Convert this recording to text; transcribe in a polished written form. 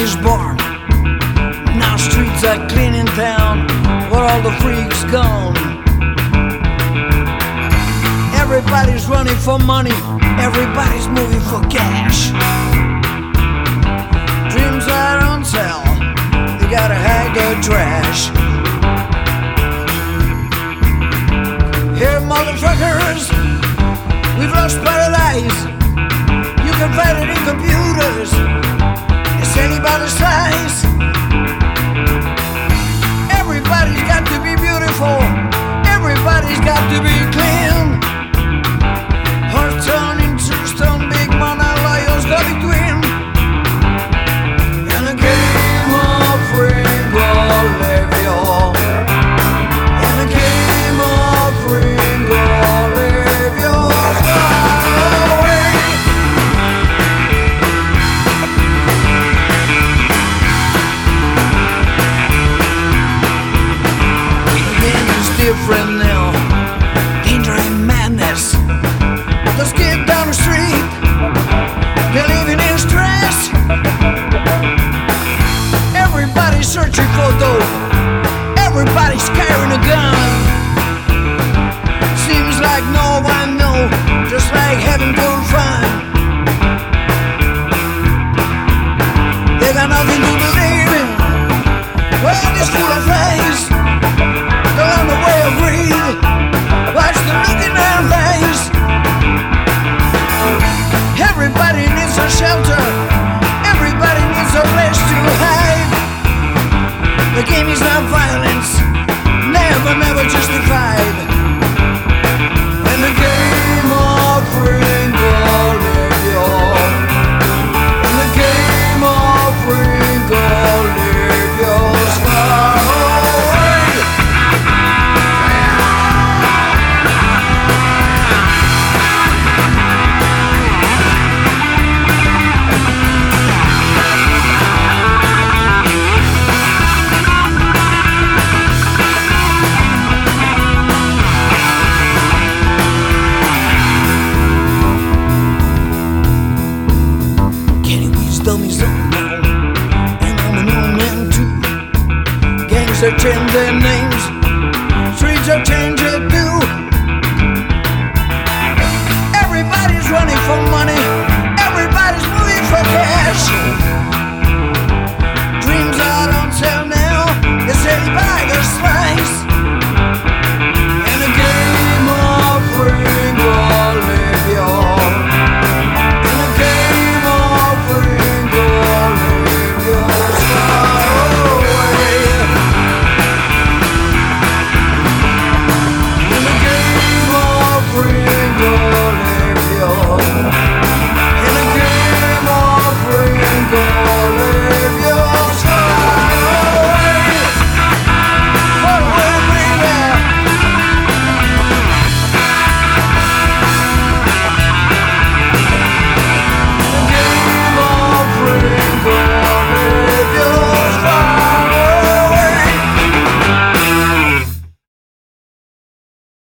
is born. Now streets are clean in town, where all the freaks gone. Everybody's running for money, everybody's moving for cash. Dreams are on sale, they gotta hide their trash. Here motherfuckers, we've lost paradise. You can find it in computers, it's anybody's size. Everybody's got to be beautiful, everybody's got to be clean. Heart turn into stone, big man and lions go between. And a game of Ringo Levio, and a game of Ringo Levio. Different now, danger and madness. Let's get down the street, they're living in stress. Everybody's searching for dope, everybody's carrying a gun. Seems like no one knows, just like having good fun. They got nothing to believe in, world is full of lies. They're on the way of greed, watch the look in their eyes. Everybody needs a shelter, everybody needs a place to hide. The game is not violence, never, never justified. And the game of Ringo Levio, and the game of Ringo Levio's far away. Dummies don't know, and I'm a new man too. Gangs that change their names,